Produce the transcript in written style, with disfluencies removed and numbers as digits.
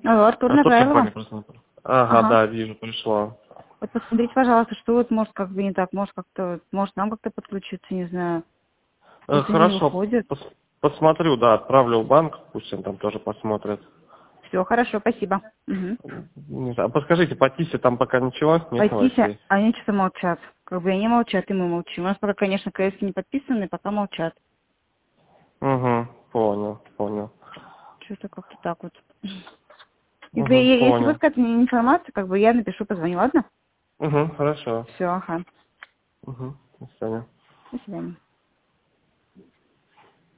Алло, Артур А что Направилова. компания просмотра? Ага, Ага. да, вижу, пришло. Вот посмотрите, пожалуйста, что вот может как бы не так, может как-то, может нам как-то подключиться, не знаю. Если не Хорошо, выходит. посмотрю, да, отправлю в банк, пусть он там тоже посмотрит. Все, хорошо, спасибо. Угу. Не знаю, подскажите, по ТИСе там пока ничего, нет Пойдите, новостей? они что-то молчат. Как бы они молчат, и мы молчим. У нас пока, конечно, КС не подписаны, пока молчат. Угу, понял. Что-то как-то так вот. Угу, Если будет понял. какая-то информация, как бы я напишу, позвоню, ладно? Угу, хорошо. Все, ага. Угу, до свидания. До свидания.